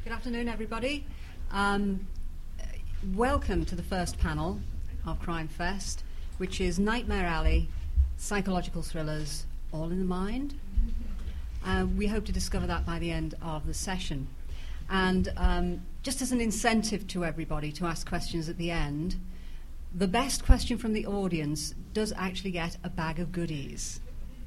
Good afternoon, everybody. Welcome to the first panel of Crime Fest, which is Nightmare Alley, Psychological Thrillers, All in the Mind. We hope to discover that by the end of the session. And just as an incentive to everybody to ask questions at the end, the best question from the audience does actually get a bag of goodies.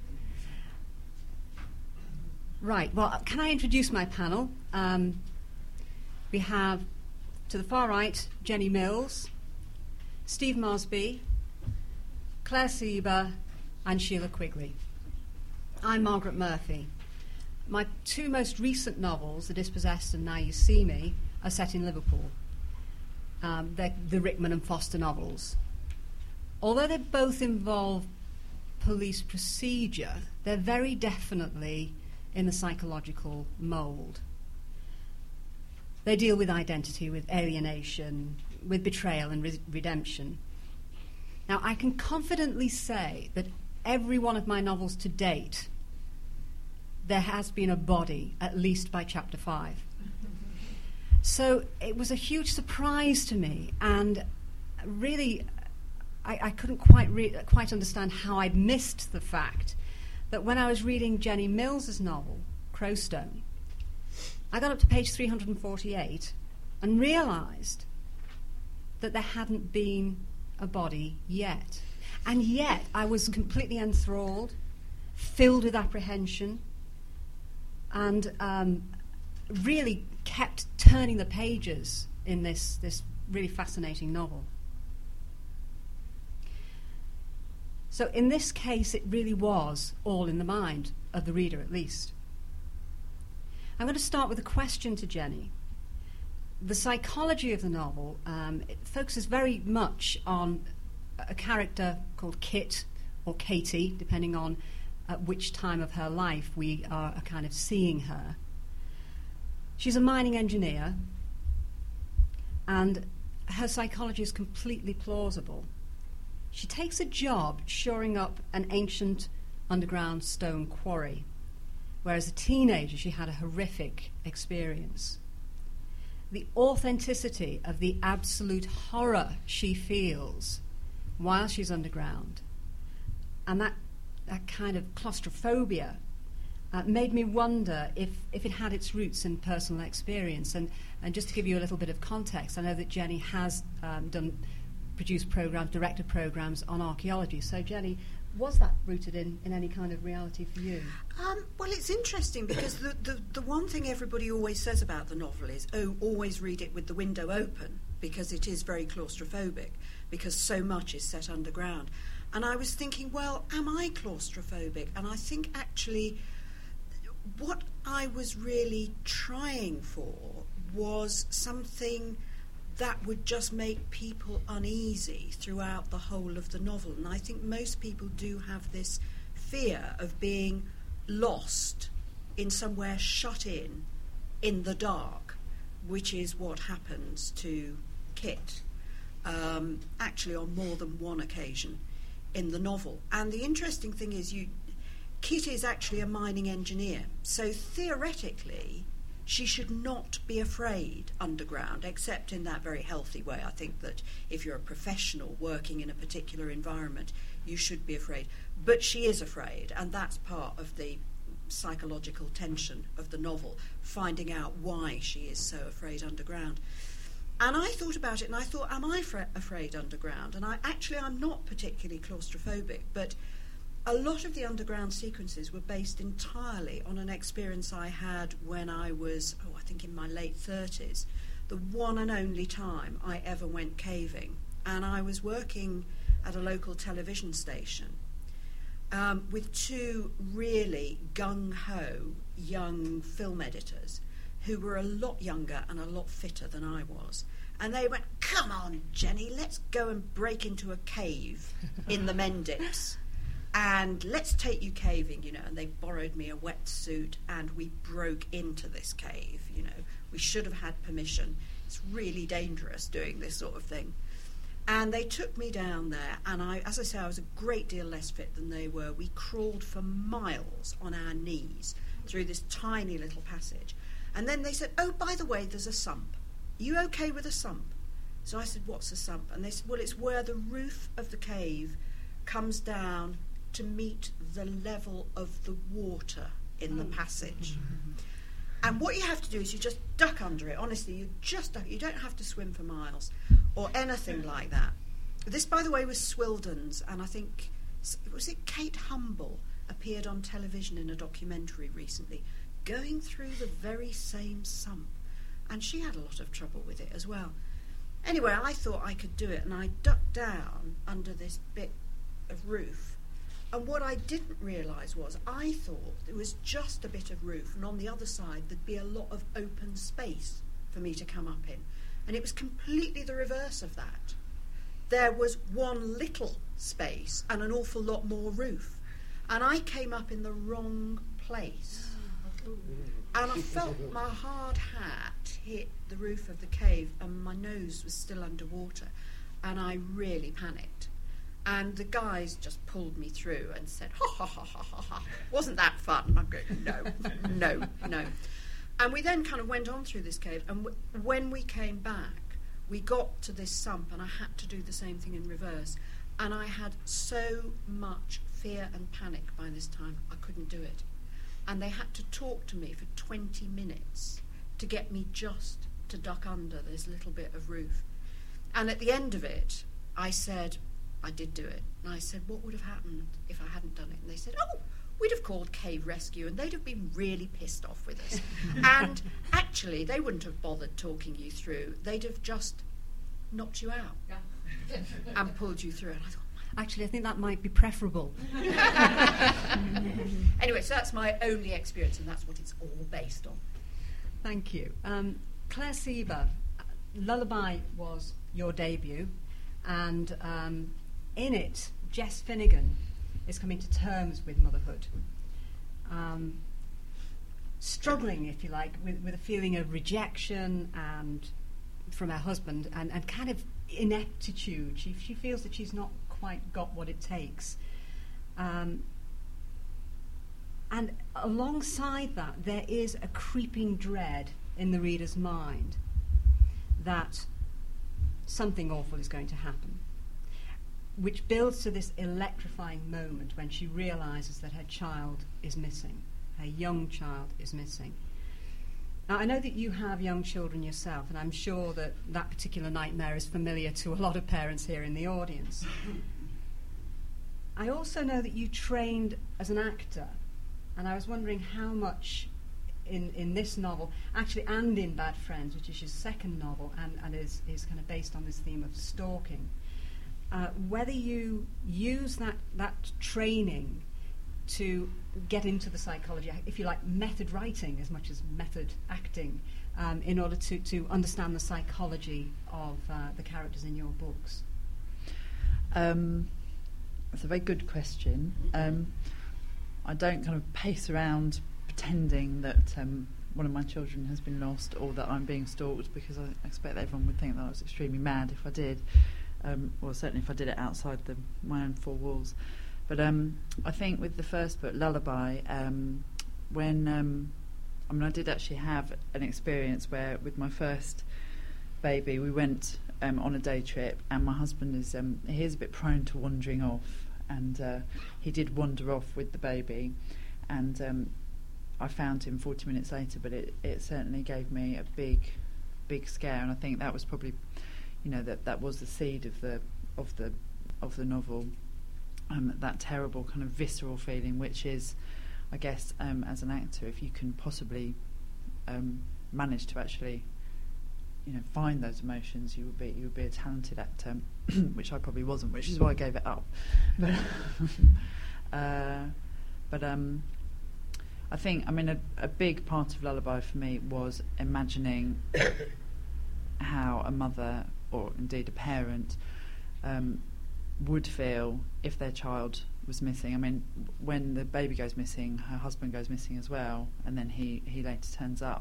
Right, well, can I introduce my panel? We have, to the far right, Jenny Mills, Steve Mosby, Claire Sieber, and Sheila Quigley. I'm Margaret Murphy. My two most recent novels, The Dispossessed and Now You See Me, are set in Liverpool. They're the Rickman and Foster novels. Although they both involve police procedure, they're very definitely in the psychological mould. They deal with identity, with alienation, with betrayal and redemption. Now, I can confidently say that every one of my novels to date, there has been a body, at least by chapter 5. So it was a huge surprise to me, and really, I couldn't quite understand how I'd missed the fact that when I was reading Jenny Mills's novel, Crowstone, I got up to page 348 and realised that there hadn't been a body yet. And yet I was completely enthralled, filled with apprehension, and really kept turning the pages in this really fascinating novel. So in this case, it really was all in the mind of the reader, at least. I'm going to start with a question to Jenny. The psychology of the novel it focuses very much on a character called Kit, or Katie, depending on at which time of her life we are kind of seeing her. She's a mining engineer, and her psychology is completely plausible. She takes a job shoring up an ancient underground stone quarry, where as a teenager she had a horrific experience. The authenticity of the absolute horror she feels while she's underground, and that kind of claustrophobia made me wonder if it had its roots in personal experience. And just to give you a little bit of context, I know that Jenny has produced programs, directed programs on archaeology. So Jenny, was that rooted in any kind of reality for you? Well, it's interesting because the one thing everybody always says about the novel is, always read it with the window open, because it is very claustrophobic, because so much is set underground. And I was thinking, well, am I claustrophobic? And I think actually what I was really trying for was something that would just make people uneasy throughout the whole of the novel. And I think most people do have this fear of being lost in somewhere shut in the dark, which is what happens to Kit, actually on more than one occasion in the novel. And the interesting thing is Kit is actually a mining engineer, so theoretically she should not be afraid underground, except in that very healthy way. I think that if you're a professional working in a particular environment, you should be afraid. But she is afraid, and that's part of the psychological tension of the novel, finding out why she is so afraid underground. And I thought about it, and I thought, am I afraid underground? And I'm not particularly claustrophobic, but a lot of the underground sequences were based entirely on an experience I had when I was, I think in my late 30s, the one and only time I ever went caving. And I was working at a local television station with two really gung-ho young film editors who were a lot younger and a lot fitter than I was. And they went, "Come on, Jenny, let's go and break into a cave in the Mendips. And let's take you caving, and they borrowed me a wetsuit and we broke into this cave, We should have had permission. It's really dangerous doing this sort of thing. And they took me down there, and as I say, I was a great deal less fit than they were. We crawled for miles on our knees through this tiny little passage. And then they said, oh, by the way, there's a sump. Are you okay with a sump? So I said, what's a sump? And they said, well, it's where the roof of the cave comes down to meet the level of the water in the passage. And what you have to do is you just duck under it. Honestly, you just duck. You don't have to swim for miles or anything like that. This, by the way, was Swildon's, and I think, was it Kate Humble appeared on television in a documentary recently, going through the very same sump. And she had a lot of trouble with it as well. Anyway, I thought I could do it, and I ducked down under this bit of roof. And what I didn't realise was I thought it was just a bit of roof, and on the other side there'd be a lot of open space for me to come up in. And it was completely the reverse of that. There was one little space and an awful lot more roof. And I came up in the wrong place. And I felt my hard hat hit the roof of the cave, and my nose was still underwater. And I really panicked. And the guys just pulled me through and said, ha, ha, ha, ha, ha, ha. Wasn't that fun? I'm going, no. And we then kind of went on through this cave. And when we came back, we got to this sump, and I had to do the same thing in reverse. And I had so much fear and panic by this time, I couldn't do it. And they had to talk to me for 20 minutes to get me just to duck under this little bit of roof. And at the end of it, I said, I did do it. And I said, what would have happened if I hadn't done it? And they said, oh, we'd have called Cave Rescue, and they'd have been really pissed off with us. And actually, they wouldn't have bothered talking you through. They'd have just knocked you out and pulled you through. And I thought, actually, I think that might be preferable. Anyway, so that's my only experience, and that's what it's all based on. Thank you. Claire Seaver, Lullaby was your debut, and in it, Jess Finnegan is coming to terms with motherhood, struggling, if you like, with a feeling of rejection and from her husband, and kind of ineptitude. She feels that she's not quite got what it takes. And alongside that, there is a creeping dread in the reader's mind that something awful is going to happen, which builds to this electrifying moment when she realises that her child is missing, her young child is missing. Now, I know that you have young children yourself, and I'm sure that that particular nightmare is familiar to a lot of parents here in the audience. I also know that you trained as an actor, and I was wondering how much in this novel, actually, and in Bad Friends, which is your second novel, and is kind of based on this theme of stalking, whether you use that training to get into the psychology, if you like, method writing as much as method acting, in order to understand the psychology of the characters in your books. That's a very good question. I don't kind of pace around pretending that one of my children has been lost or that I'm being stalked, because I expect that everyone would think that I was extremely mad if I did, or certainly if I did it outside my own four walls. But I think with the first book, Lullaby, when I did actually have an experience where with my first baby we went on a day trip, and my husband is he is a bit prone to wandering off, and he did wander off with the baby, and I found him 40 minutes later, but it certainly gave me a big scare, and I think that was probably, that was the seed of the novel. That terrible kind of visceral feeling, which is, I guess, as an actor, if you can possibly manage to actually, find those emotions, you would be a talented actor, which I probably wasn't, which is why I gave it up. But I think, a big part of Lullaby for me was imagining how a mother, or indeed a parent, would feel if their child was missing. When the baby goes missing, her husband goes missing as well, and then he later turns up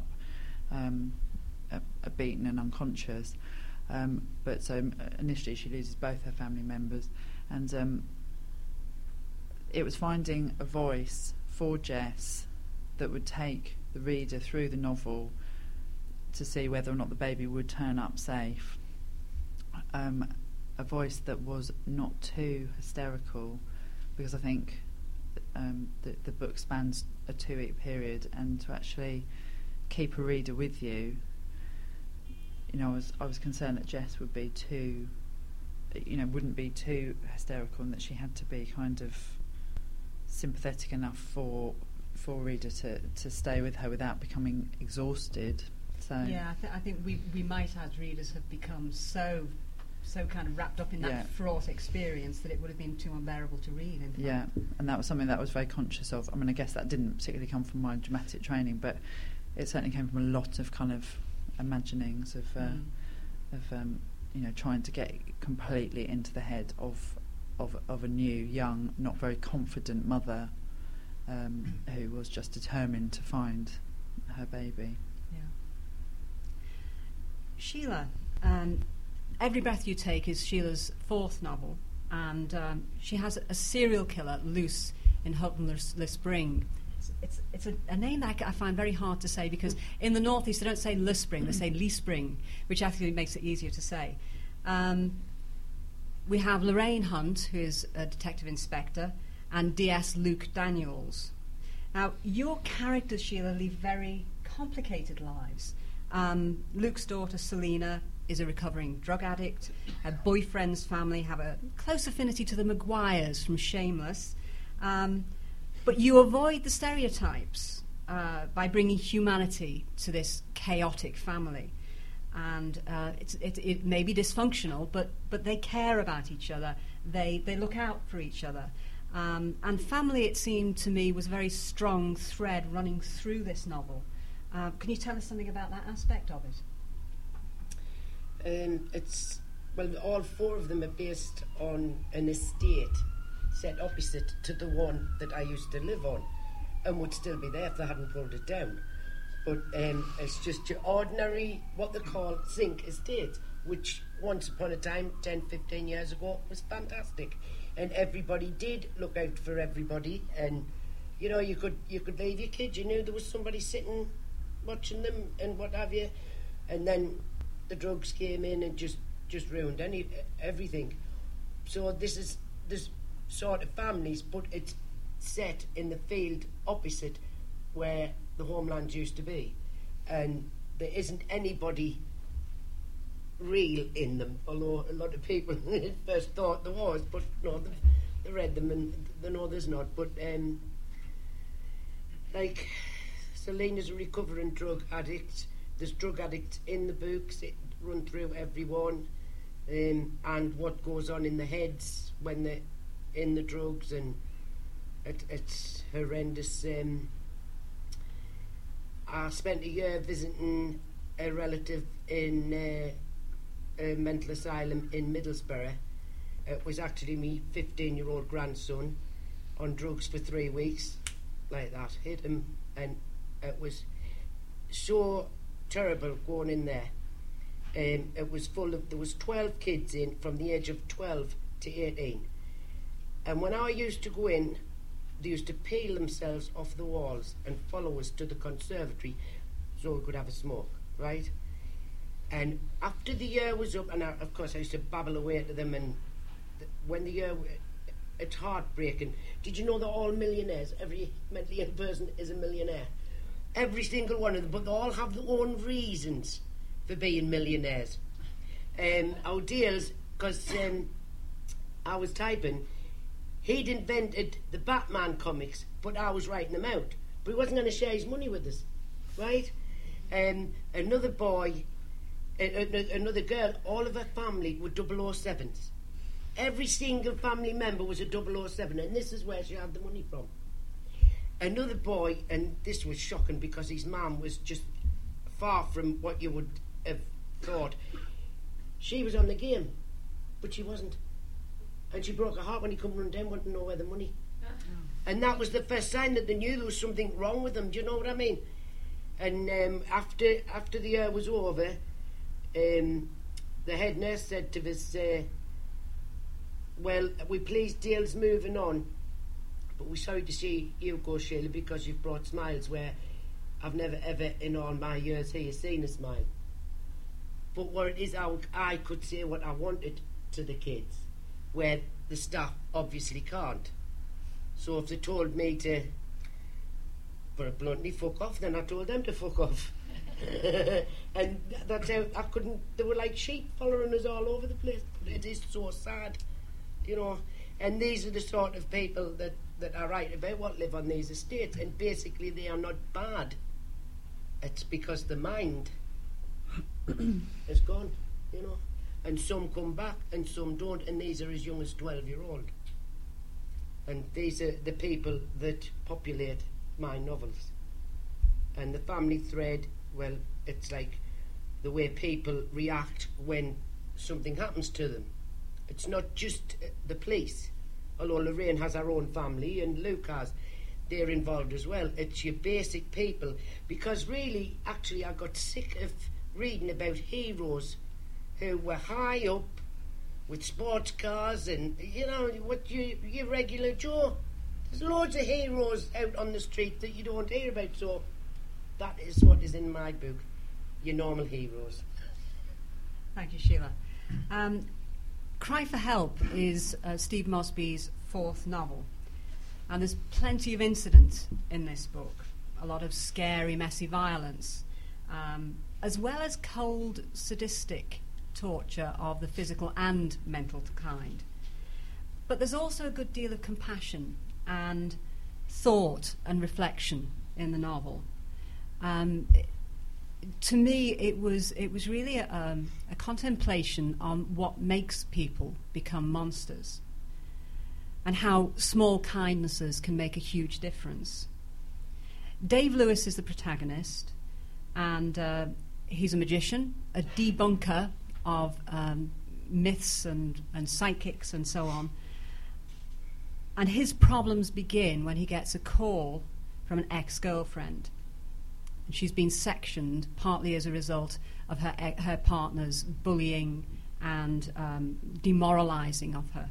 beaten and unconscious. But so initially she loses both her family members, and it was finding a voice for Jess that would take the reader through the novel to see whether or not the baby would turn up safe. A voice that was not too hysterical, because I think the book spans a 2-week period, and to actually keep a reader with you, you know, I was concerned that Jess would be too, you know, wouldn't be too hysterical, and that she had to be kind of sympathetic enough for a reader to stay with her without becoming exhausted. So yeah, I think we might, as readers, have become so kind of wrapped up in that fraught experience that it would have been too unbearable to read. In fact. Yeah, and that was something that I was very conscious of. I mean, I guess that didn't particularly come from my dramatic training, but it certainly came from a lot of kind of imaginings of you know, trying to get completely into the head of a new, young, not very confident mother who was just determined to find her baby. Yeah. Sheila, Every Breath You Take is Sheila's 4th novel, and she has a serial killer loose in Houghton-le Spring. It's a name that I find very hard to say, because in the Northeast they don't say Le Spring, they say Lee Spring, which actually makes it easier to say. We have Lorraine Hunt, who is a detective inspector, and DS Luke Daniels. Now, your characters, Sheila, lead very complicated lives. Luke's daughter, Selena, is a recovering drug addict. Her boyfriend's family have a close affinity to the Maguires from Shameless. But you avoid the stereotypes by bringing humanity to this chaotic family. And it may be dysfunctional, but they care about each other. They look out for each other. And family, it seemed to me, was a very strong thread running through this novel. Can you tell us something about that aspect of it? All 4 of them are based on an estate set opposite to the one that I used to live on, and would still be there if they hadn't pulled it down. But it's just your ordinary, what they call zinc estate, which once upon a time, 10, 15 years ago, was fantastic. And everybody did look out for everybody, and you know, you could leave your kids, you knew there was somebody sitting watching them and what have you, and then the drugs came in and just ruined everything. So this is this sort of families, but it's set in the field opposite where the homelands used to be, and there isn't anybody real in them, although a lot of people at first thought there was, but no, they read them and they know there's not. But like Selena's a recovering drug addict. There's drug addicts in the books, it run through everyone, and what goes on in the heads when they're in the drugs, and it's horrendous. I spent a year visiting a relative in a mental asylum in Middlesbrough. It was actually me 15-year-old grandson on drugs for 3 weeks, like that, hit him, and it was so terrible going in there. It was full of, there was 12 kids in from the age of 12 to 18, and when I used to go in, they used to peel themselves off the walls and follow us to the conservatory so we could have a smoke, right? And after the year was up, and of course I used to babble away to them, and when the year, it's heartbreaking. Did you know they're all millionaires? Every mentally ill person is a millionaire. Every single one of them, but they all have their own reasons for being millionaires. Our deals, because I was typing, he'd invented the Batman comics, but I was writing them out. But he wasn't going to share his money with us, right? Another boy, another girl, all of her family were 007s. Every single family member was a 007, and this is where she had the money from. Another boy, and this was shocking because his mum was just far from what you would have thought. She was on the game, but she wasn't. And she broke her heart when he come running down, wanting to know where the money. And that was the first sign that they knew there was something wrong with them. Do you know what I mean? And after the year was over, the head nurse said to us, well, we please deals moving on. But we're sorry to see you go, Sheila, because you've brought smiles where I've never ever in all my years here seen a smile. But what it is, I could say what I wanted to the kids, where the staff obviously can't. So if they told me to, put it bluntly, fuck off, then I told them to fuck off. And that's how I couldn't. They were like sheep following us all over the place. It is so sad, you know. And these are the sort of people that I write about, what live on these estates, and basically they are not bad. It's because the mind is gone, you know. And some come back and some don't, and these are as young as 12-year-old. And these are the people that populate my novels. And the family thread, well, it's like the way people react when something happens to them. It's not just the police, although Lorraine has her own family and Luke has. They're involved as well. It's your basic people. Because really, actually, I got sick of reading about heroes who were high up with sports cars and, you know, what your regular Joe. There's loads of heroes out on the street that you don't hear about, so that is what is in my book, your normal heroes. Thank you, Sheila. Cry for Help is Steve Mosby's fourth novel, and there's plenty of incident in this book, a lot of scary, messy violence, as well as cold, sadistic torture of the physical and mental kind. But there's also a good deal of compassion and thought and reflection in the novel. To me, it was really a contemplation on what makes people become monsters and how small kindnesses can make a huge difference. Dave Lewis is the protagonist, and he's a magician, a debunker of myths and psychics and so on. And his problems begin when he gets a call from an ex-girlfriend. And she's been sectioned partly as a result of her partner's bullying and demoralising of her.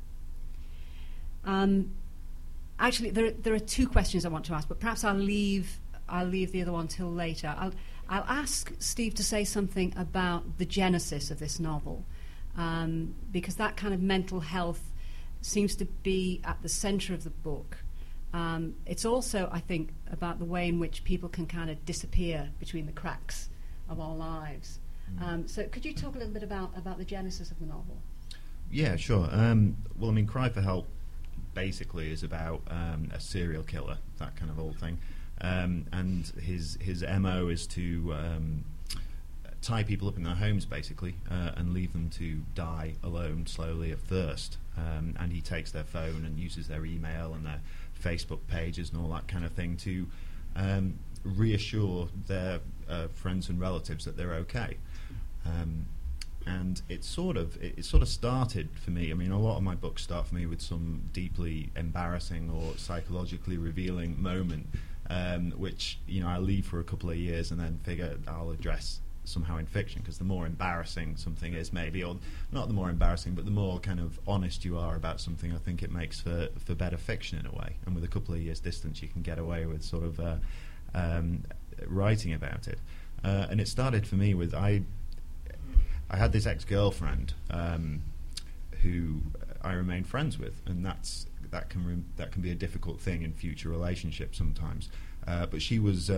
Actually, there are two questions I want to ask, but perhaps I'll leave the other one till later. I'll ask Steve to say something about the genesis of this novel, because that kind of mental health seems to be at the centre of the book. It's also, I think, about the way in which people can kind of disappear between the cracks of our lives. So could you talk a little bit about the genesis of the novel? Yeah, sure. Well, I mean, Cry for Help basically is about a serial killer, that kind of old thing. And his MO is to tie people up in their homes, basically, and leave them to die alone, slowly, of thirst. And he takes their phone and uses their email and their Facebook pages and all that kind of thing to reassure their friends and relatives that they're okay. And it sort of started for me. I mean, a lot of my books start for me with some deeply embarrassing or psychologically revealing moment, which, you know, I leave for a couple of years and then figure I'll address somehow in fiction, because the more embarrassing something is, maybe, or not the more embarrassing, but the more kind of honest you are about something, I think it makes for better fiction in a way. And with a couple of years distance, you can get away with sort of writing about it. And it started for me with I had this ex-girlfriend who I remained friends with, and that can be a difficult thing in future relationships sometimes. But she has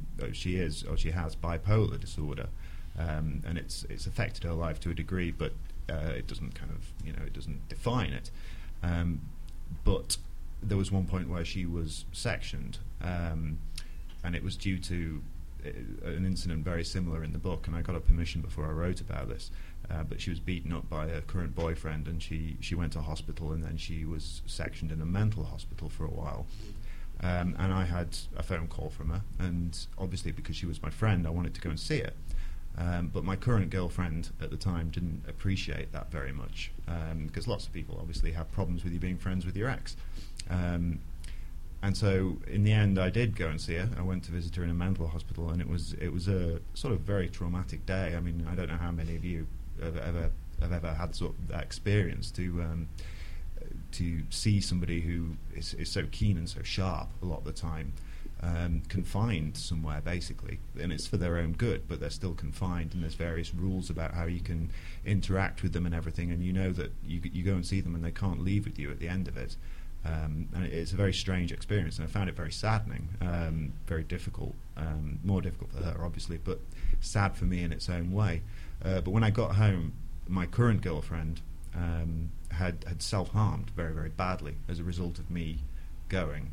bipolar disorder, and it's affected her life to a degree, but it doesn't it doesn't define it. But there was one point where she was sectioned, and it was due to an incident very similar in the book, and I got her permission before I wrote about this. But she was beaten up by her current boyfriend, and she went to hospital, and then she was sectioned in a mental hospital for a while. And I had a phone call from her, and obviously because she was my friend, I wanted to go and see her. But my current girlfriend at the time didn't appreciate that very much, because lots of people obviously have problems with you being friends with your ex. And so in the end, I did go and see her. I went to visit her in a mental hospital, and it was a sort of very traumatic day. I mean, I don't know how many of you have ever had sort of that experience, to to see somebody who is so keen and so sharp a lot of the time, confined somewhere basically, and it's for their own good, but they're still confined, and there's various rules about how you can interact with them and everything, and you know that you go and see them and they can't leave with you at the end of it. And it's a very strange experience, and I found it very saddening, very difficult, more difficult for her obviously, but sad for me in its own way. But when I got home, my current girlfriend had self-harmed very, very badly as a result of me going.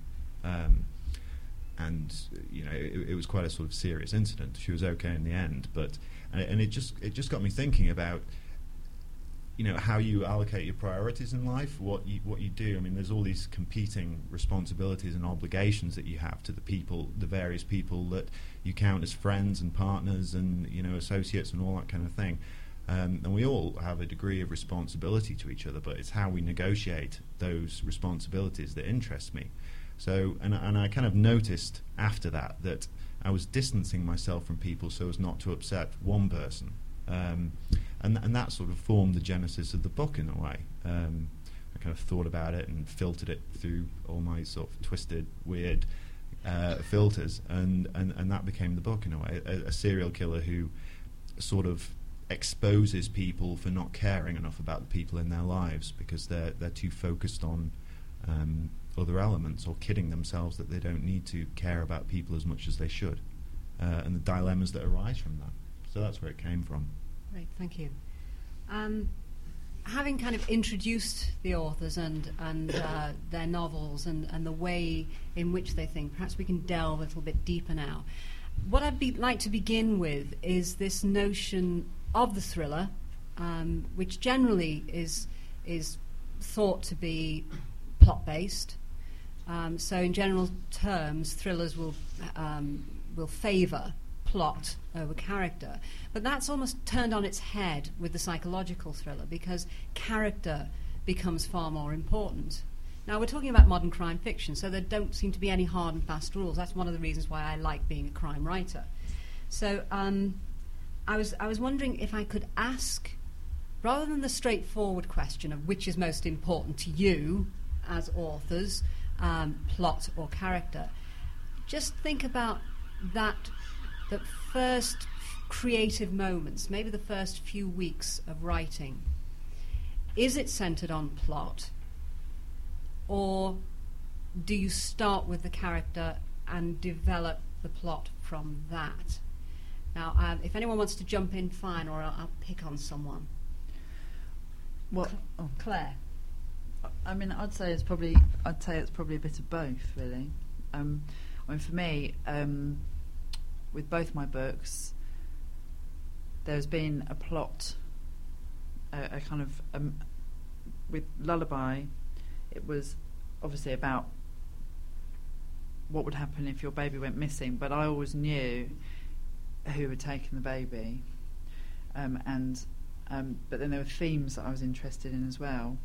And it was quite a sort of serious incident. She was okay in the end, but it just got me thinking about how you allocate your priorities in life, what you do. I mean, there's all these competing responsibilities and obligations that you have to the various people that you count as friends and partners and associates and all that kind of thing. And we all have a degree of responsibility to each other, but it's how we negotiate those responsibilities that interests me. So, and I kind of noticed after that I was distancing myself from people so as not to upset one person. And that sort of formed the genesis of the book in a way. I kind of thought about it and filtered it through all my sort of twisted, weird filters, and that became the book in a way. A serial killer who sort of exposes people for not caring enough about the people in their lives because they're too focused on other elements, or kidding themselves that they don't need to care about people as much as they should, and the dilemmas that arise from that. So that's where it came from. Great, thank you. Having kind of introduced the authors and their novels and the way in which they think, perhaps we can delve a little bit deeper now. What I'd like to begin with is this notion of the thriller, which generally is thought to be plot-based. So in general terms, thrillers will favour plot over character. But that's almost turned on its head with the psychological thriller, because character becomes far more important. Now, we're talking about modern crime fiction, so there don't seem to be any hard and fast rules. That's one of the reasons why I like being a crime writer. So I was wondering if I could ask, rather than the straightforward question of which is most important to you as authors, plot or character, just think about the first creative moments, maybe the first few weeks of writing. Is it centred on plot, or do you start with the character and develop the plot from that? Now, if anyone wants to jump in, fine, or I'll pick on someone. Well, Claire. I mean, I'd say it's probably a bit of both, really. I mean, for me, with both my books, there's been a plot, a kind of with Lullaby, it was obviously about what would happen if your baby went missing, but I always knew who had taken the baby, but then there were themes that I was interested in as well,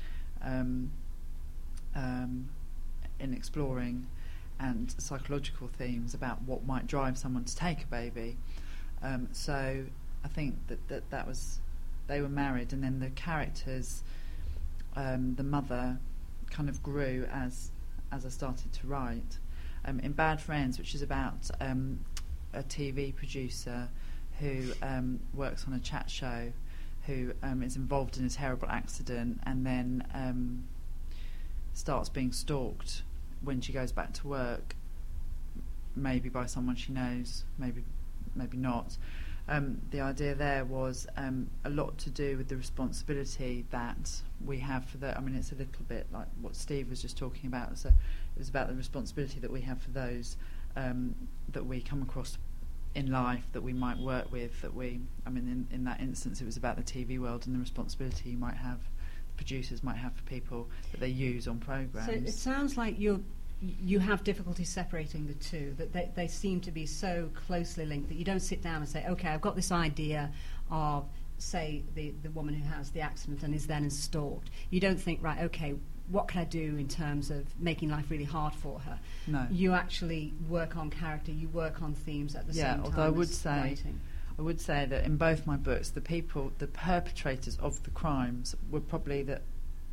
in exploring, and psychological themes about what might drive someone to take a baby. So I think that was, they were married, and then the characters, the mother kind of grew as I started to write. In Bad Friends, which is about a TV producer who works on a chat show, who is involved in a terrible accident, and then starts being stalked when she goes back to work, maybe by someone she knows, maybe not. The idea there was a lot to do with the responsibility that we have for the. I mean, it's a little bit like what Steve was just talking about. So it was about the responsibility that we have for those that we come across in life, that we might work with, that we. I mean, in that instance, it was about the TV world and the responsibility you might have, the producers might have for people that they use on programs. So it sounds like you have difficulty separating the two, that they seem to be so closely linked that you don't sit down and say, okay, I've got this idea of, say, the woman who has the accident and is then stalked. You don't think, right, okay, what can I do in terms of making life really hard for her? No. You actually work on character, you work on themes at the same time. Although writing. I would say that in both my books, the perpetrators of the crimes were probably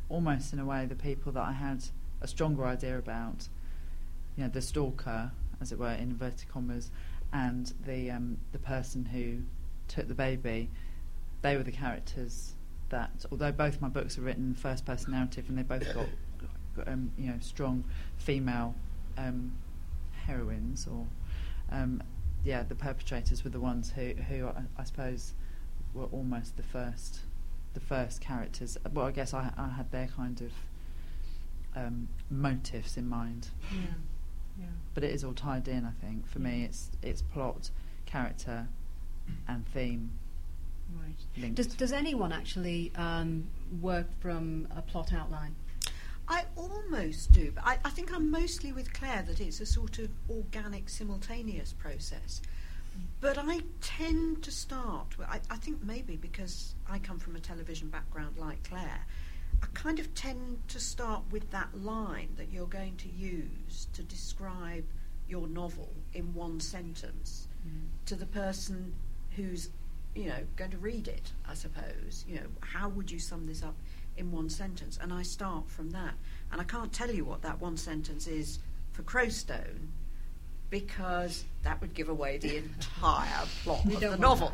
almost in a way the people that I had a stronger idea about, the stalker, as it were, in inverted commas, and the person who took the baby. They were the characters that, although both my books are written first person narrative and they both got strong female heroines, or the perpetrators were the ones who I suppose were almost the first characters. Well, I guess I had their kind of motives in mind. Yeah. But it is all tied in, I think. For me, it's plot, character, and theme. Right. Does anyone actually work from a plot outline? I almost do, but I think I'm mostly with Claire that it's a sort of organic, simultaneous process. But I tend to start, I think maybe because I come from a television background like Claire, I kind of tend to start with that line that you're going to use to describe your novel in one sentence to the person who's, going to read it, I suppose. How would you sum this up in one sentence? And I start from that. And I can't tell you what that one sentence is for Crowstone, because that would give away the entire plot of the novel.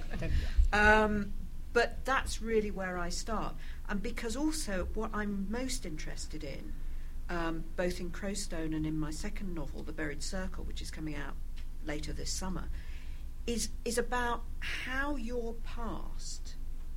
But that's really where I start. And because also what I'm most interested in, both in Crowstone and in my second novel, The Buried Circle, which is coming out later this summer, is about how your past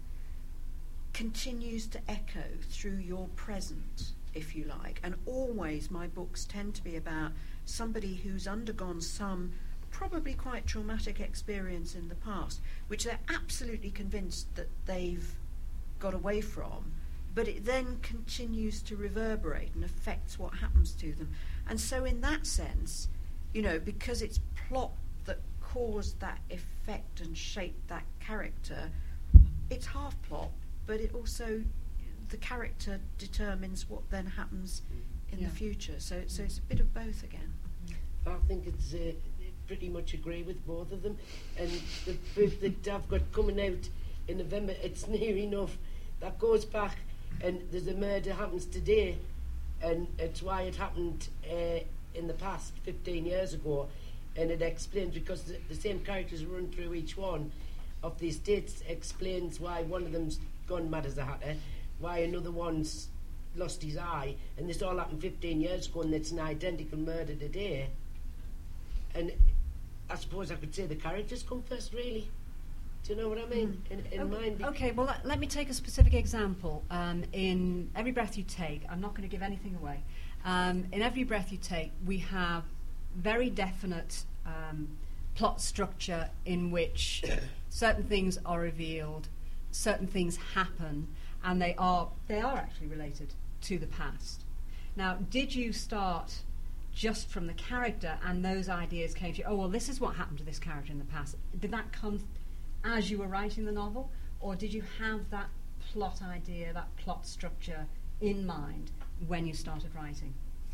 continues to echo through your present, if you like. And always my books tend to be about somebody who's undergone some probably quite traumatic experience in the past, which they're absolutely convinced that they've got away from, but it then continues to reverberate and affects what happens to them. And so in that sense, because it's plot that caused that effect and shaped that character, it's half plot, but it also, the character determines what then happens in the future. So it's a bit of both again. I think it's pretty much agree with both of them. And the book that I've got coming out in November, it's near enough. That goes back, and there's a murder happens today, and it's why it happened in the past 15 years ago, and it explains, because the same characters run through each one of the estates, explains why one of them's gone mad as a hatter, why another one's lost his eye, and this all happened 15 years ago, and it's an identical murder today. And I suppose I could say the characters come first, really. Do you know what I mean? In mind. Okay, well, let me take a specific example. In Every Breath You Take, I'm not going to give anything away. In Every Breath You Take, we have very definite plot structure in which certain things are revealed, certain things happen, and they are actually related to the past. Now, did you start just from the character and those ideas came to you, oh, well, this is what happened to this character in the past? Did that come as you were writing the novel, or did you have that plot idea, that plot structure in mind when you started writing?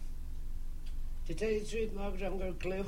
To tell you the truth, Margaret, I haven't got a clue.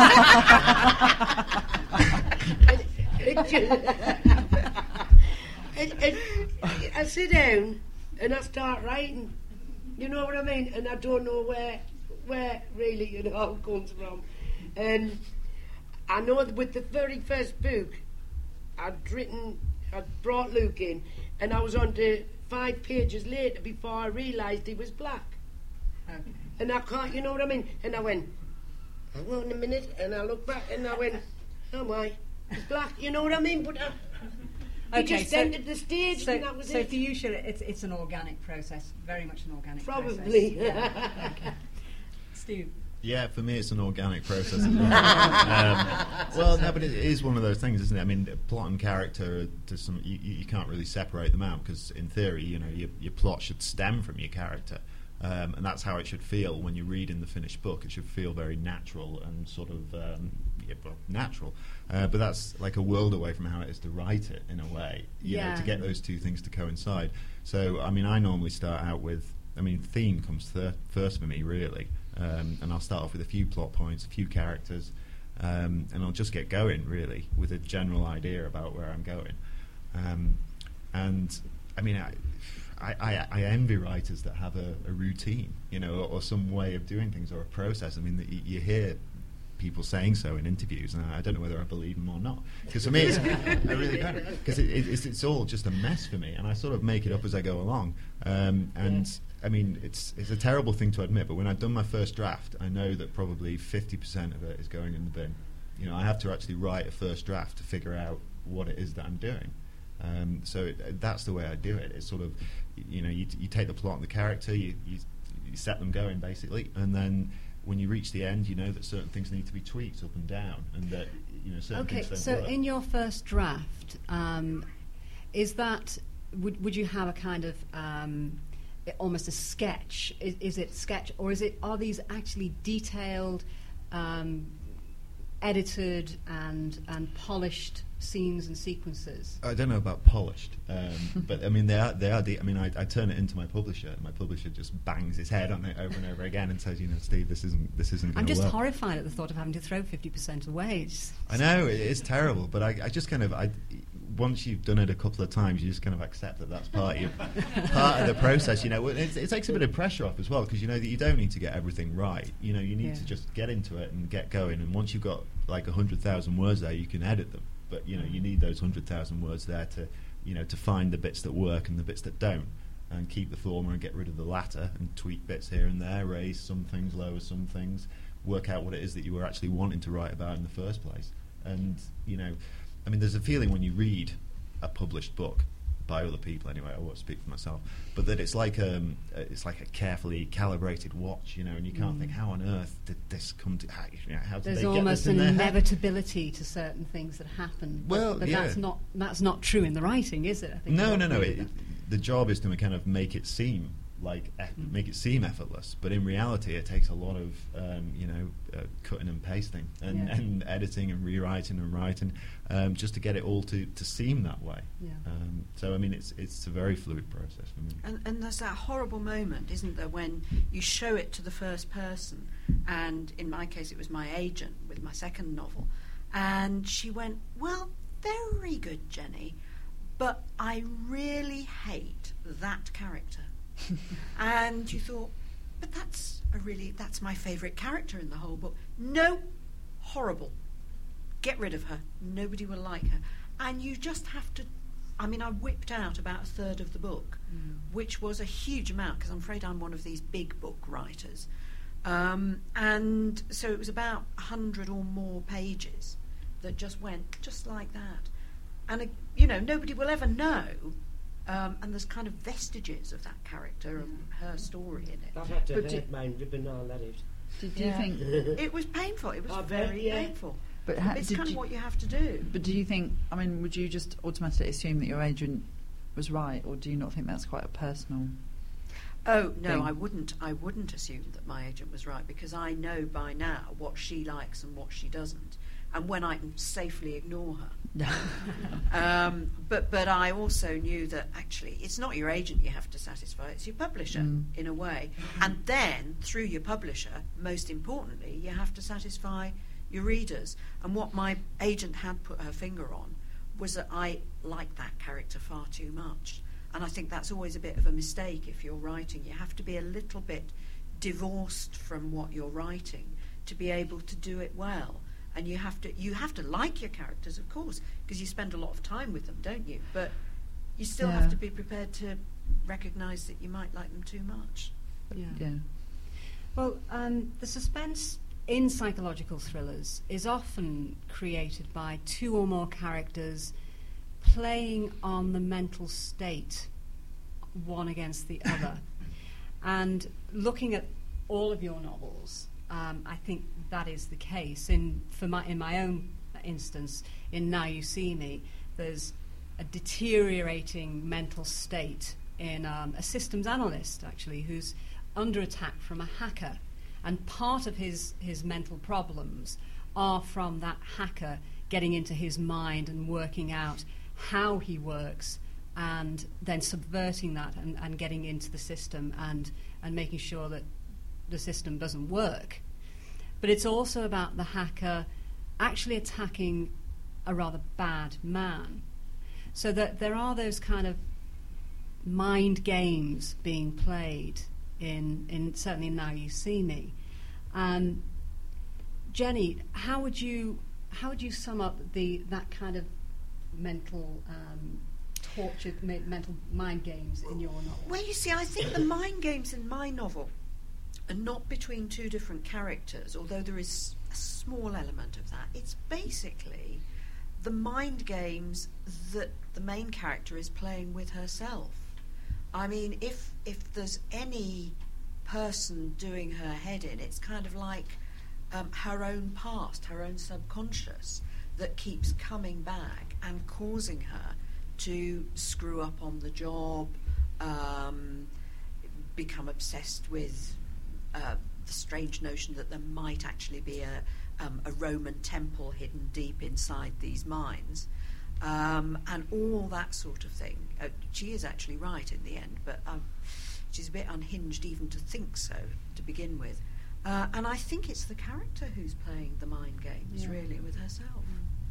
I sit down and I start writing. You know what I mean? And I don't know where really, it comes from. And I know that with the very first book, I'd brought Luke in, and I was on to 5 pages later before I realised he was black. Okay. And I can't, you know what I mean? And I went, hang on a minute, and I looked back and I went, am I? He's black, you know what I mean? But he just entered the stage, and that was it. So for you, Sheila, it's an organic process, very much an organic process. Probably. Yeah. Okay. Steve? Yeah, for me it's an organic process as well. Well, no, but it is one of those things, isn't it? I mean, plot and character, you can't really separate them out, because in theory, your plot should stem from your character. And that's how it should feel when you read in the finished book. It should feel very natural and sort of natural. But that's like a world away from how it is to write it, in a way, you know, to get those two things to coincide. So, I mean, I normally start out with, theme comes first for me, really. And I'll start off with a few plot points, a few characters, and I'll just get going, really, with a general idea about where I'm going. And, I envy writers that have a routine, or some way of doing things or a process. I mean, you hear people saying so in interviews, and I don't know whether I believe them or not. Because for me, I really don't. Because it's all just a mess for me, and I sort of make it up as I go along. I mean, it's a terrible thing to admit, but when I've done my first draft, I know that probably 50% of it is going in the bin. I have to actually write a first draft to figure out what it is that I'm doing. So that's the way I do it. It's sort of, you take the plot and the character, you set them going basically, and then when you reach the end, you know that certain things need to be tweaked up and down, and that certain things don't so work. in your first draft, is that would you have a kind of almost a sketch? Is it sketch, or are these actually detailed, edited and polished scenes and sequences? I don't know about polished, but I mean they are. I mean, I turn it into my publisher, and my publisher just bangs his head on it over and over again and says, Steve, this isn't going to work. I'm just horrified at the thought of having to throw 50% away. I know it's terrible, but I just kind of once you've done it a couple of times, you just kind of accept that that's part of the process. It takes a bit of pressure off as well, because you know that you don't need to get everything right. You need to just get into it and get going. And once you've got like 100,000 words there, you can edit them. But you need those 100,000 words there to find the bits that work and the bits that don't, and keep the former and get rid of the latter, and tweak bits here and there, raise some things, lower some things, work out what it is that you were actually wanting to write about in the first place. And I mean, there's a feeling when you read a published book by other people, anyway, I won't speak for myself, but that it's like a carefully calibrated watch, and you can't think, how on earth did this come to? How did There's they get this almost in an their head? inevitability to certain things that happen. But yeah. that's not true in the writing, is it? I think No. The job is to kind of make it seem effortless, but in reality, it takes a lot of cutting and pasting and editing and rewriting and writing, just to get it all to seem that way. Yeah. So I mean, it's a very fluid process for me. And there's that horrible moment, isn't there, when you show it to the first person, and in my case it was my agent with my second novel, and she went, "Well, very good, Jenny, but I really hate that character." And you thought, but that's my favourite character in the whole book. No, horrible. Get rid of her. Nobody will like her. And you just have to. I mean, I whipped out about a third of the book, which was a huge amount, because I'm afraid I'm one of these big book writers. And so it was about 100 or more pages that just went just like that. And nobody will ever know. And there's kind of vestiges of that character and her story in it. That had to hurt mine ripping all that out. Did you think it was painful? It was very painful. But it's kind of what you have to do. But do you think? I mean, would you just automatically assume that your agent was right, or do you not think that's quite a personal? Oh no, thing? I wouldn't assume that my agent was right, because I know by now what she likes and what she doesn't, and when I can safely ignore her. But I also knew that actually it's not your agent you have to satisfy, it's your publisher in a way. And then through your publisher, most importantly, you have to satisfy your readers. And what my agent had put her finger on was that I liked that character far too much. And I think that's always a bit of a mistake if you're writing. You have to be a little bit divorced from what you're writing to be able to do it well. And you have to like your characters, of course, because you spend a lot of time with them, don't you? But you still have to be prepared to recognise that you might like them too much. Yeah. Well, the suspense in psychological thrillers is often created by two or more characters playing on the mental state one against the other. And looking at all of your novels, I think that is the case. In my own instance, in Now You See Me, there's a deteriorating mental state in a systems analyst, actually, who's under attack from a hacker. And part of his mental problems are from that hacker getting into his mind and working out how he works, and then subverting that and getting into the system and making sure that the system doesn't work. But it's also about the hacker actually attacking a rather bad man. So that there are those kind of mind games being played in certainly Now You See Me. Jenny, how would you sum up that kind of mental torture, mental mind games in your novel? Well, you see, I think the mind games in my novel are not between two different characters, although there is a small element of that. It's basically the mind games that the main character is playing with herself. I mean, if there's any person doing her head in, it's kind of like her own past, her own subconscious, that keeps coming back and causing her to screw up on the job, become obsessed with the strange notion that there might actually be a Roman temple hidden deep inside these mines, and all that sort of thing. She is actually right in the end, but she's a bit unhinged even to think so to begin with. And I think it's the character who's playing the mind games, really, with herself.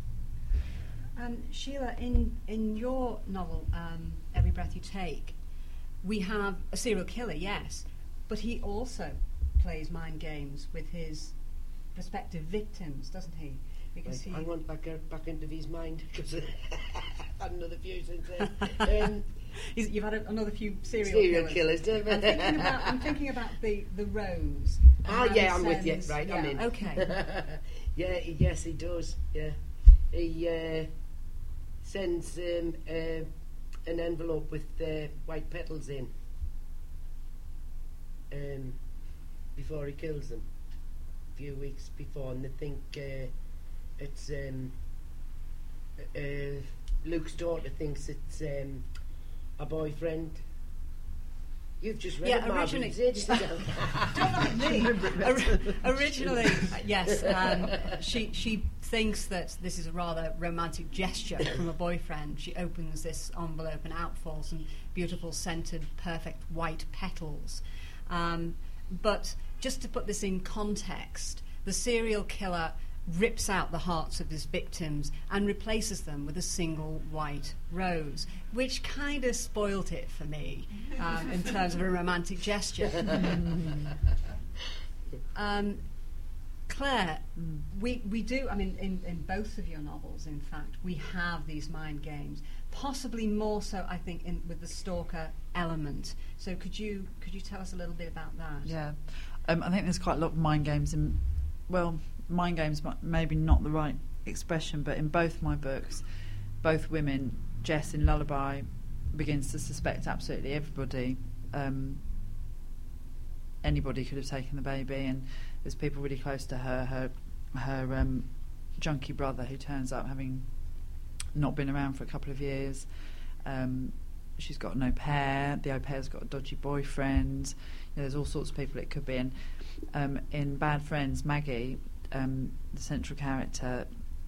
Sheila, in your novel, Every Breath You Take, we have a serial killer, yes, but he also plays mind games with his prospective victims, doesn't he? Because I want back into his mind, because I've had another few since then. You've had another few serial killers, don't you? I'm thinking about the Rose. Yeah, I'm with you. Right, yeah, I'm in. Okay. Yes, he does. Yeah, he sends an envelope with white petals in before he kills them. A few weeks before, and they think it's Luke's daughter thinks it's a boyfriend. You've just read it, originally. Don't look at me. Originally, yes, she thinks that this is a rather romantic gesture from a boyfriend. She opens this envelope and out fall some beautiful scented, perfect white petals. But just to put this in context, the serial killer rips out the hearts of his victims and replaces them with a single white rose, which kind of spoilt it for me in terms of a romantic gesture. Claire, we do, I mean, in both of your novels, in fact, we have these mind games, possibly more so, I think, with the stalker element. So could you tell us a little bit about that? Yeah. I think there's quite a lot of mind games mind games, maybe not the right expression, but in both my books, both women, Jess in Lullaby begins to suspect absolutely everybody. Anybody could have taken the baby, and there's people really close to her junkie brother who turns up having not been around for a couple of years. She's got an au pair. The au pair's got a dodgy boyfriend. There's all sorts of people it could be. And in Bad Friends, Maggie, the central character,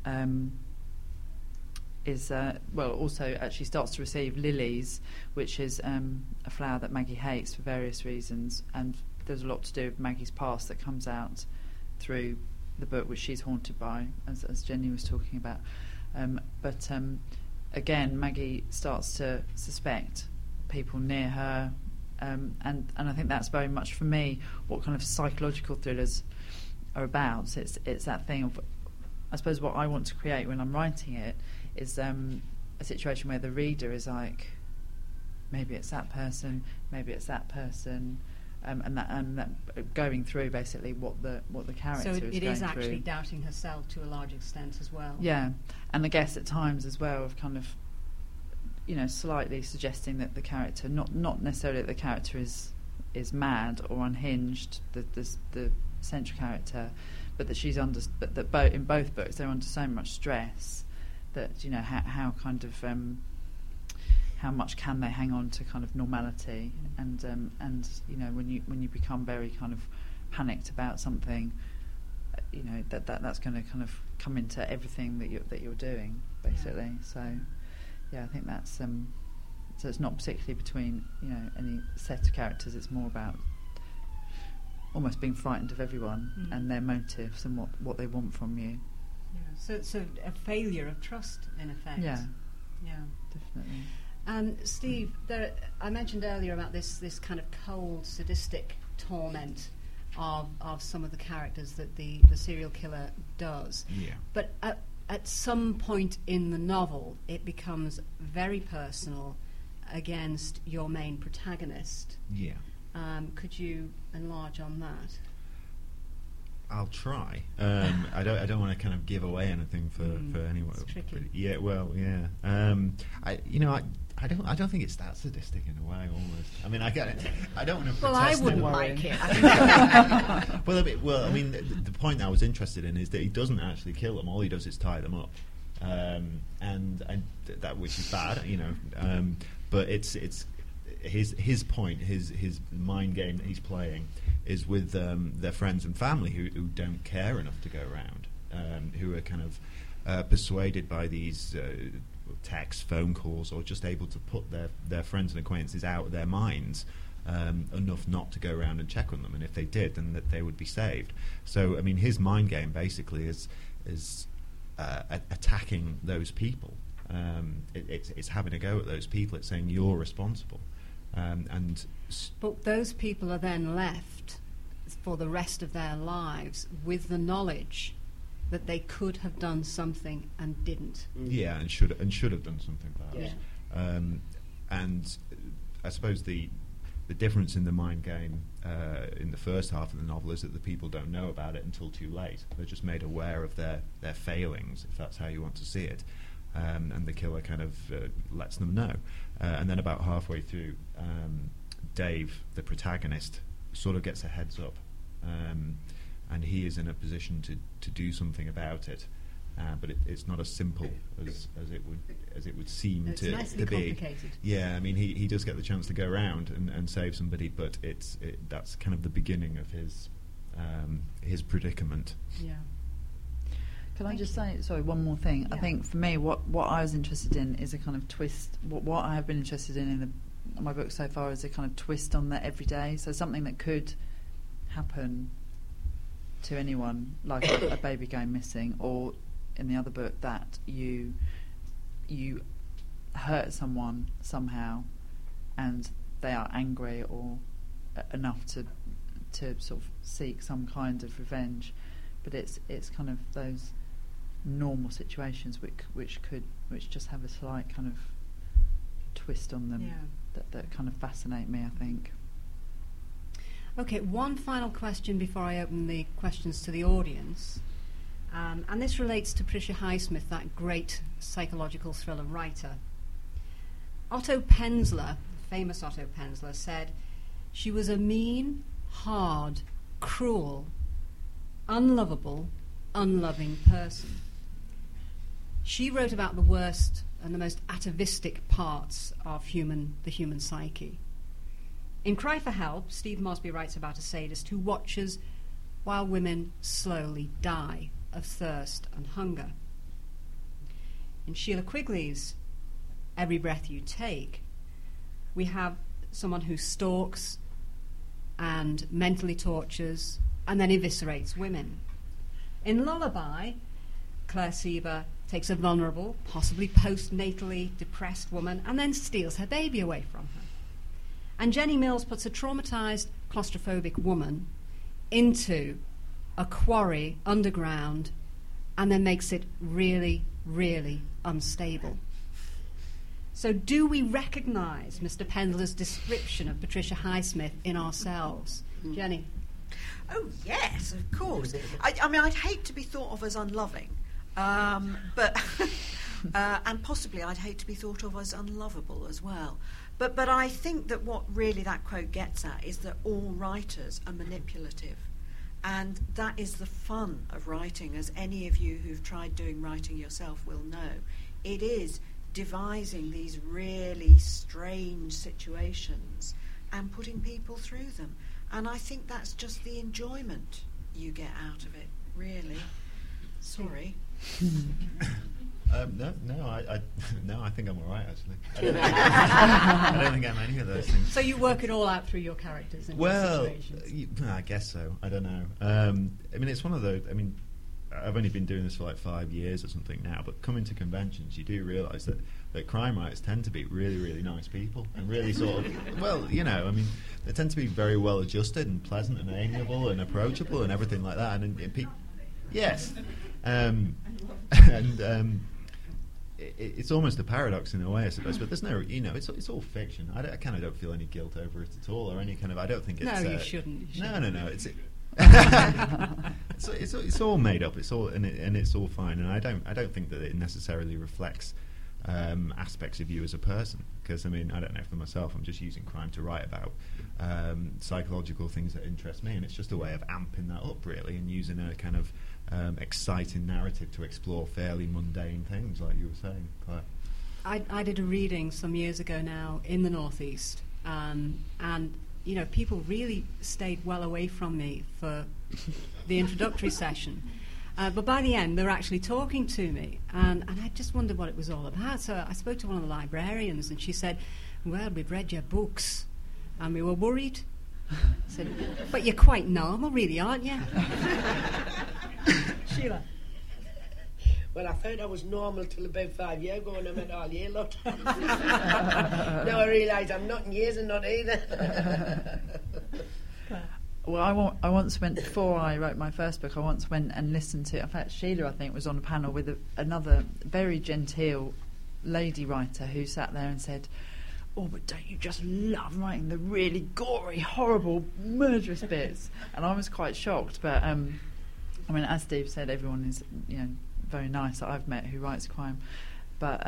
is also actually starts to receive lilies, which is a flower that Maggie hates for various reasons, and there's a lot to do with Maggie's past that comes out through the book, which she's haunted by, as Jenny was talking about. But again, Maggie starts to suspect people near her, and I think that's very much, for me, what kind of psychological thrillers are about. It's that thing of, I suppose, what I want to create when I'm writing it is a situation where the reader is like, maybe it's that person, maybe it's that person, and that going through basically what the character is going through. So it is actually doubting herself to a large extent as well. Yeah, and I guess at times as well of kind of, slightly suggesting that the character, not necessarily that the character is mad or unhinged, the central character, but that she's under, but that in both books they're under so much stress that how kind of how much can they hang on to kind of normality, and when you become very kind of panicked about something, that's going to kind of come into everything that you're doing basically. Yeah. So I think that's so it's not particularly between any set of characters. It's more about almost being frightened of everyone and their motives and what they want from you. Yeah. So a failure of trust in effect. Yeah. Yeah. Definitely. Steve, I mentioned earlier about this kind of cold, sadistic torment of some of the characters that the serial killer does. Yeah. But at some point in the novel, it becomes very personal against your main protagonist. Yeah. Could you enlarge on that? I'll try. I don't want to kind of give away anything for anyone. It's tricky. But yeah, well, yeah. I don't think it's that sadistic in a way. Almost. I mean, I don't want to. Well, I protest wouldn't it. like it. I mean, the point I was interested in is that he doesn't actually kill them. All he does is tie them up, and that, which is bad, you know. But it's his point, his mind game that he's playing is with their friends and family who don't care enough to go around, who are kind of persuaded by these texts, phone calls, or just able to put their friends and acquaintances out of their minds enough not to go around and check on them, and if they did, then that they would be saved. So, I mean, his mind game basically is attacking those people. It's having a go at those people. It's saying you're responsible, but those people are then left for the rest of their lives with the knowledge that they could have done something and didn't. Yeah, and should have done something perhaps. Yeah. And I suppose the difference in the mind game in the first half of the novel is that the people don't know about it until too late. They're just made aware of their failings, if that's how you want to see it. And the killer kind of lets them know. And then about halfway through, Dave, the protagonist, sort of gets a heads up. And he is in a position to do something about it, but it's not as simple as it would seem it's to nicely be. Complicated. Yeah, I mean he does get the chance to go around and save somebody, but that's kind of the beginning of his predicament. Yeah. Can I just say, sorry, one more thing? Yeah. I think for me, what I was interested in is a kind of twist. What I have been interested in my book so far is a kind of twist on the everyday. So something that could happen to anyone, like a baby going missing, or in the other book that you hurt someone somehow and they are angry or enough to sort of seek some kind of revenge, but it's kind of those normal situations which just have a slight kind of twist on them. Yeah. that kind of fascinate me, I think. Okay, one final question before I open the questions to the audience. And this relates to Patricia Highsmith, that great psychological thriller writer. Otto Penzler, famous Otto Penzler, said she was a mean, hard, cruel, unlovable, unloving person. She wrote about the worst and the most atavistic parts of the human psyche. In Cry for Help, Steve Mosby writes about a sadist who watches while women slowly die of thirst and hunger. In Sheila Quigley's Every Breath You Take, we have someone who stalks and mentally tortures and then eviscerates women. In Lullaby, Claire Seaver takes a vulnerable, possibly postnatally depressed woman and then steals her baby away from her. And Jenny Mills puts a traumatised, claustrophobic woman into a quarry underground and then makes it really, really unstable. So do we recognise Mr. Penzler's description of Patricia Highsmith in ourselves? Jenny? Oh, yes, of course. I mean, I'd hate to be thought of as unloving, but and possibly I'd hate to be thought of as unlovable as well. But I think that what really that quote gets at is that all writers are manipulative. And that is the fun of writing, as any of you who've tried doing writing yourself will know. It is devising these really strange situations and putting people through them. And I think that's just the enjoyment you get out of it, really. Sorry. No, I think I'm all right, actually. I don't think I'm any of those things. So you work it all out through your characters and your situations? I guess so. I don't know. I mean, it's one of those. I mean, I've only been doing this for like 5 years or something now, but coming to conventions, you do realise that crime writers tend to be really, really nice people and really sort of, well, you know, I mean, they tend to be very well adjusted and pleasant and amiable and approachable and everything like that. Yes. It's almost a paradox in a way, I suppose, but there's no, you know, it's all fiction. I kind of don't feel any guilt over it at all, or any kind of, I don't think it's... No, you shouldn't. No, it's all made up. It's all and it's all fine. And I don't think that it necessarily reflects aspects of you as a person. Because I mean, I don't know, for myself, I'm just using crime to write about psychological things that interest me, and it's just a way of amping that up, really, and using a kind of exciting narrative to explore fairly mundane things, like you were saying, Claire. I did a reading some years ago now in the Northeast, and you know, people really stayed well away from me for the introductory session. But by the end, they were actually talking to me, and I just wondered what it was all about. So I spoke to one of the librarians, and she said, "Well, we've read your books, and we were worried." I said, "But you're quite normal, really, aren't you?" Sheila. Well, I thought I was normal till about 5 years ago, and I met all year lot. Now I realise I'm not in years and not either. Well, I once went, before I wrote my first book, I once went and listened to, in fact, Sheila, I think, was on a panel with another very genteel lady writer who sat there and said, "Oh, but don't you just love writing the really gory, horrible, murderous bits?" And I was quite shocked, but I mean, as Steve said, everyone is, you know, very nice that I've met who writes crime, but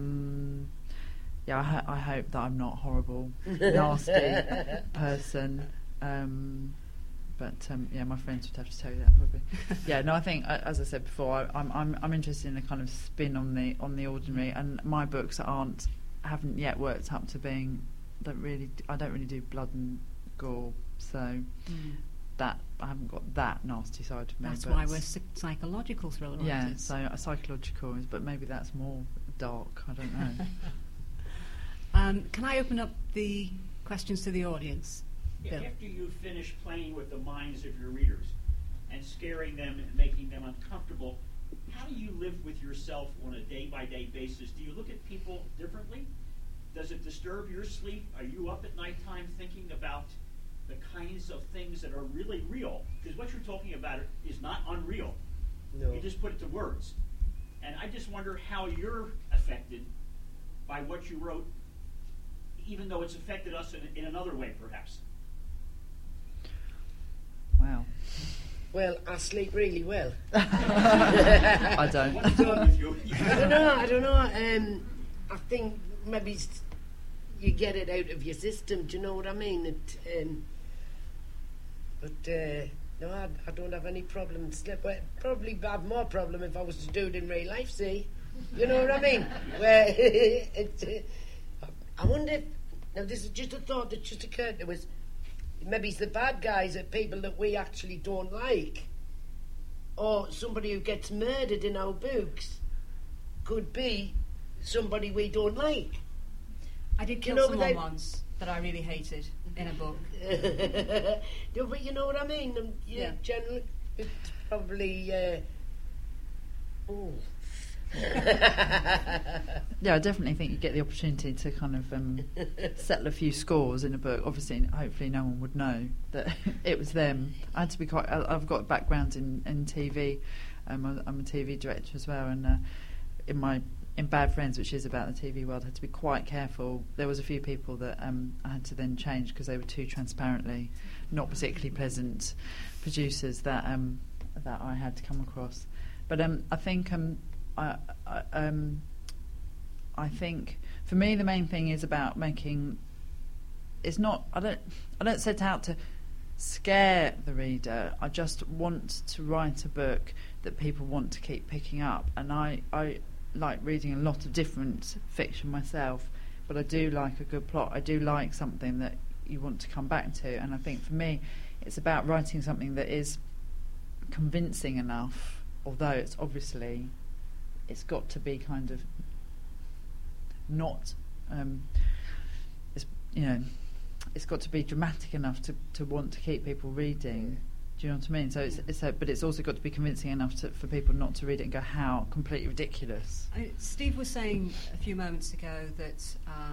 yeah, I hope that I'm not a horrible, nasty person. But yeah, my friends would have to tell you that probably. Yeah, no, I think, as I said before, I'm interested in a kind of spin on the ordinary, and my books haven't yet worked up to being. I don't really do blood and gore, so that I haven't got that nasty side of me. That's why we're psychological thriller writers. Yeah, so a psychological is, but maybe that's more dark. I don't know. Can I open up the questions to the audience? Yeah, Bill. after you finish playing with the minds of your readers and scaring them and making them uncomfortable, how do you live with yourself on a day-by-day basis? Do you look at people differently? Does it disturb your sleep? Are you up at nighttime thinking about the kinds of things that are really real? Because what you're talking about is not unreal. No. You just put it to words. And I just wonder how you're affected by what you wrote, even though it's affected us in another way, perhaps. Wow. Well, I sleep really well. I don't. What's wrong with you? I don't know. I think maybe you get it out of your system. Do you know what I mean? No, I don't have any problem sleep. Well, probably have more problem if I was to do it in real life. See, you know what I mean? Where I wonder if, now this is just a thought that just occurred to us. Maybe it's the bad guys are people that we actually don't like, or somebody who gets murdered in our books could be somebody we don't like. I did kill someone once that I really hated in a book. No, but you know what I mean? Yeah. Generally, it's probably... Yeah, I definitely think you get the opportunity to kind of settle a few scores in a book. Obviously, hopefully no one would know that it was them. I had to be quite... I've got a background in TV. I'm a TV director as well, and in Bad Friends, which is about the TV world, I had to be quite careful. There was a few people that I had to then change because they were too transparently not particularly pleasant producers that I had to come across. But I think... I think for me the main thing is about making. It's not. I don't set out to scare the reader. I just want to write a book that people want to keep picking up. And I like reading a lot of different fiction myself, but I do like a good plot. I do like something that you want to come back to. And I think for me, it's about writing something that is convincing enough, although it's obviously. It's got to be kind of not, it's got to be dramatic enough to want to keep people reading. Do you know what I mean? So but it's also got to be convincing enough for people not to read it and go, how completely ridiculous. Steve was saying a few moments ago that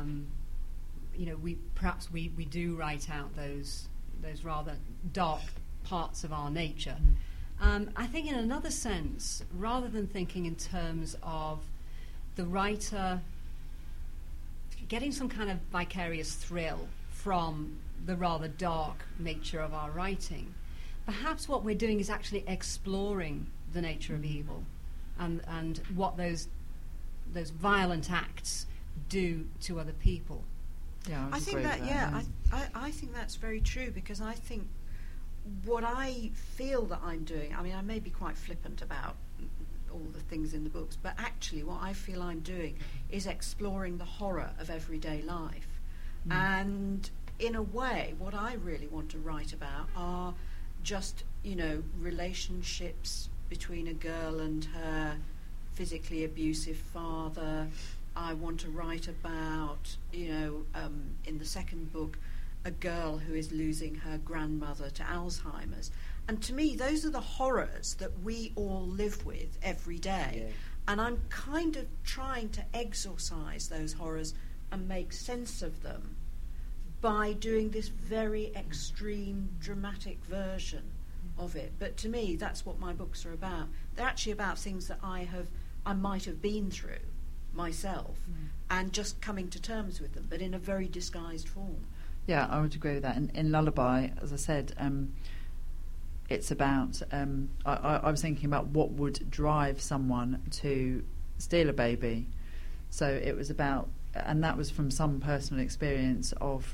we do write out those rather dark parts of our nature. I think in another sense, rather than thinking in terms of the writer getting some kind of vicarious thrill from the rather dark nature of our writing, perhaps what we're doing is actually exploring the nature of evil and what those violent acts do to other people. Yeah, I think that, I think that's very true, because I think what I feel that I'm doing, I mean, I may be quite flippant about all the things in the books, but actually what I feel I'm doing is exploring the horror of everyday life. And in a way, what I really want to write about are just, relationships between a girl and her physically abusive father. I want to write about, in the second book, a girl who is losing her grandmother to Alzheimer's. And to me, those are the horrors that we all live with every day. Yeah. And I'm kind of trying to exorcise those horrors and make sense of them by doing this very extreme, dramatic version of it. But to me, that's what my books are about. They're actually about things that I might have been through myself and just coming to terms with them, but in a very disguised form. Yeah, I would agree with that. In Lullaby, as I said, it's about... I was thinking about what would drive someone to steal a baby. So it was about... And that was from some personal experience of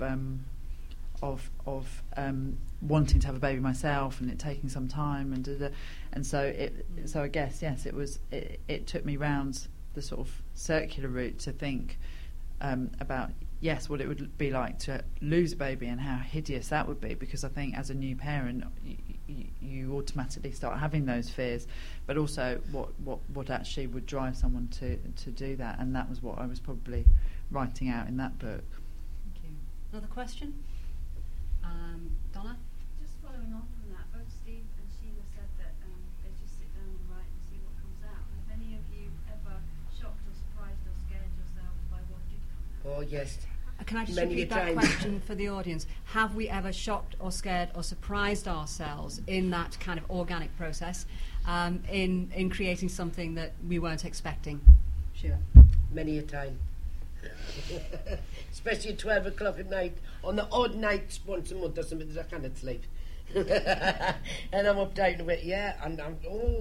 wanting to have a baby myself, and it taking some time, and so I guess yes, it took me round the sort of circular route to think about what it would be like to lose a baby and how hideous that would be, because I think as a new parent you automatically start having those fears, but also what actually would drive someone to do that, and that was what I was probably writing out in that book. Thank you. Another question? Donna? Just following on from that, both Steve and Sheila said that they just sit down and write and see what comes out. Have any of you ever shocked or surprised or scared yourself by what did come out? Oh, yes. Can I just repeat that question for the audience? Have we ever shocked or scared or surprised ourselves in that kind of organic process in creating something that we weren't expecting? Sheila? Many a time. Especially at 12 o'clock at night. On the odd nights, once a month or something, that I cannot sleep. And I'm up down to it, and I'm,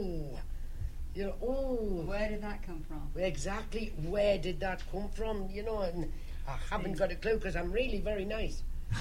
Where did that come from? Exactly, where did that come from, and I haven't got a clue, because I'm really very nice.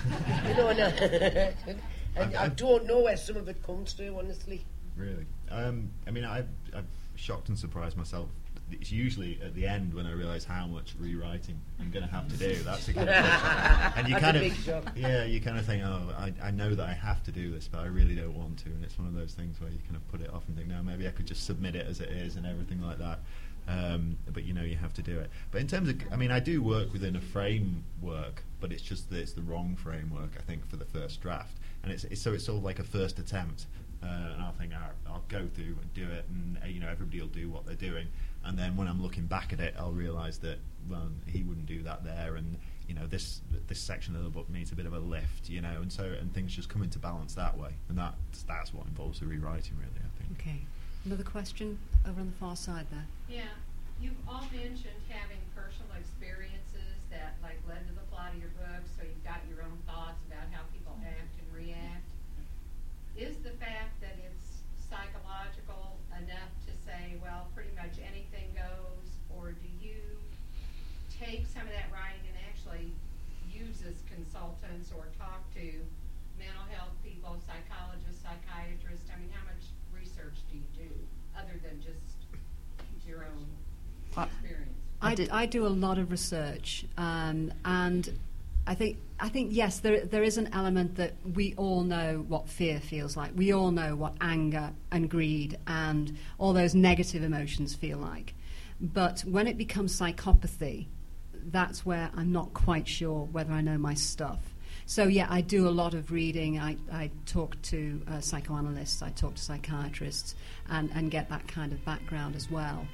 And I don't know where some of it comes to, honestly. Really? I've shocked and surprised myself. It's usually at the end when I realise how much rewriting I'm going to have to do. That's the kind of shock. And you kind of think, I know that I have to do this, but I really don't want to. And it's one of those things where you kind of put it off and think, no, maybe I could just submit it as it is and everything like that. But you have to do it. But in terms of, I do work within a framework, but it's just that it's the wrong framework, I think, for the first draft. And it's sort of like a first attempt. And I'll think, I'll go through and do it, and everybody will do what they're doing. And then when I'm looking back at it, I'll realise that, well, he wouldn't do that there, and this section of the book needs a bit of a lift, and things just come into balance that way, and that's what involves the rewriting, really, I think. Okay, another question over on the far side there. Yeah, you've all mentioned having personal experiences that led to the plot of your book, so you've got your own thoughts about how people act and react. Is the fact that it's psychological enough to say, well, pretty much anything goes, or do you take some of that writing and actually use as consultants or talk to mental health people, psychologists, psychiatrists? How much research do you do other than just your own experience? I do a lot of research, and I think yes, there is an element that we all know what fear feels like. We all know what anger and greed and all those negative emotions feel like. But when it becomes psychopathy, that's where I'm not quite sure whether I know my stuff. So, yeah, I do a lot of reading. I talk to psychoanalysts, I talk to psychiatrists, and get that kind of background as well.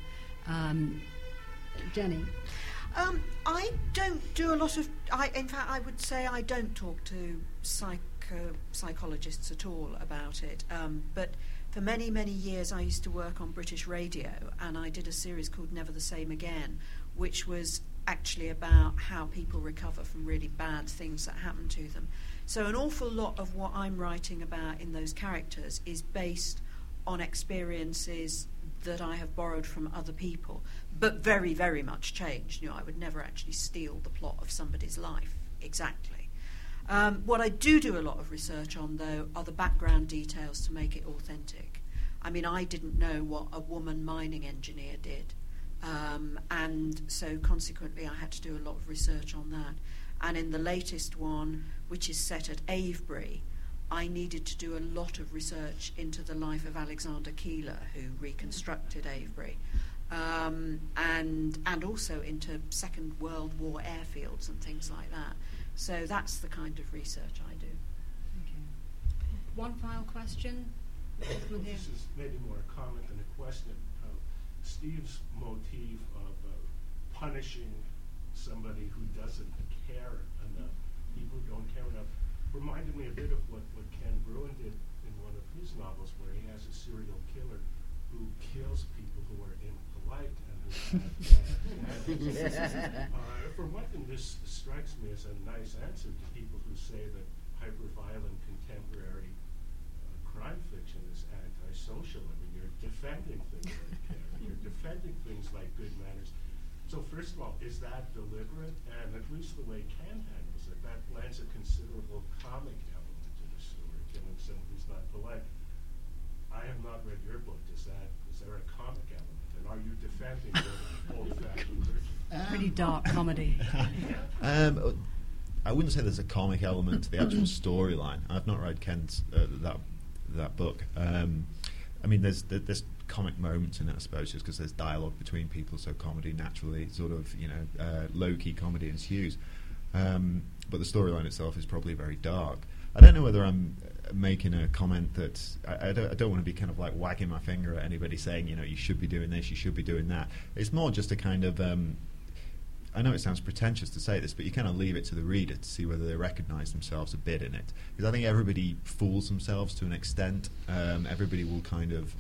Jenny? I don't do a lot of... in fact, I would say I don't talk to psychologists at all about it. But for many, many years I used to work on British radio, and I did a series called Never the Same Again, which was actually about how people recover from really bad things that happen to them. So an awful lot of what I'm writing about in those characters is based on experiences that I have borrowed from other people, but very, very much changed. I would never actually steal the plot of somebody's life exactly. What I do a lot of research on, though, are the background details to make it authentic. I mean, I didn't know what a woman mining engineer did, and so consequently I had to do a lot of research on that. And in the latest one, which is set at Avebury, I needed to do a lot of research into the life of Alexander Keeler, who reconstructed Avebury, and also into Second World War airfields and things like that. So that's the kind of research I do. Okay. One final question. This is maybe more a comment than a question. Steve's motif of punishing somebody who doesn't care enough, people who don't care enough, reminded me a bit of what Ken Bruin did in one of his novels, where he has a serial killer who kills people who are impolite and who have for one thing, this strikes me as a nice answer to people who say that hyper-violent contemporary crime fiction is antisocial. I mean, you're defending things like care. You're defending things like good manners. So first of all, is that deliberate? And at least the way Ken handles it, that lends a considerable comic element to the story, killing someone who's not polite. I have not read your book. Is there a comic element? And are you defending the old-fashioned version? Pretty dark comedy. I wouldn't say there's a comic element to the actual storyline. I've not read Ken's that book. I mean, there's comic moments in it, I suppose, just because there's dialogue between people, so comedy naturally sort of, low-key comedy ensues. But the storyline itself is probably very dark. I don't know whether I'm making a comment that I don't want to be kind of like wagging my finger at anybody saying, you should be doing this, you should be doing that. It's more just a kind of I know it sounds pretentious to say this, but you kind of leave it to the reader to see whether they recognise themselves a bit in it. Because I think everybody fools themselves to an extent. Everybody will kind of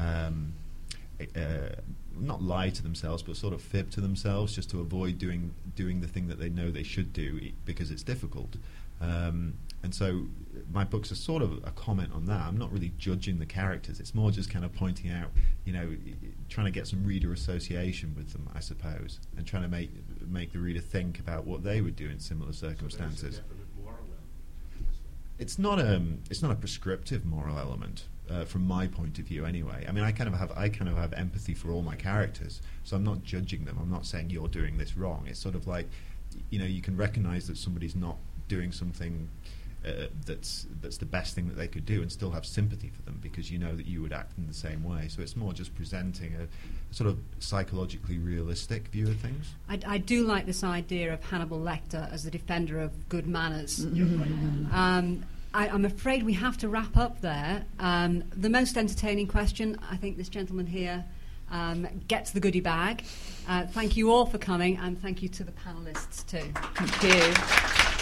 not lie to themselves, but sort of fib to themselves just to avoid doing the thing that they know they should do because it's difficult. And so my books are sort of a comment on that. I'm not really judging the characters. It's more just kind of pointing out, trying to get some reader association with them, I suppose, and trying to make the reader think about what they would do in similar circumstances. So there's a definite moral element. It's not a prescriptive moral element from my point of view, anyway. I mean, I kind of have empathy for all my characters, so I'm not judging them. I'm not saying you're doing this wrong. It's sort of like, you can recognise that somebody's not doing something that's the best thing that they could do, and still have sympathy for them because you know that you would act in the same way. So it's more just presenting a sort of psychologically realistic view of things. I do like this idea of Hannibal Lecter as the defender of good manners. I'm afraid we have to wrap up there. The most entertaining question, I think this gentleman here gets the goodie bag. Thank you all for coming, and thank you to the panellists too. Thank you.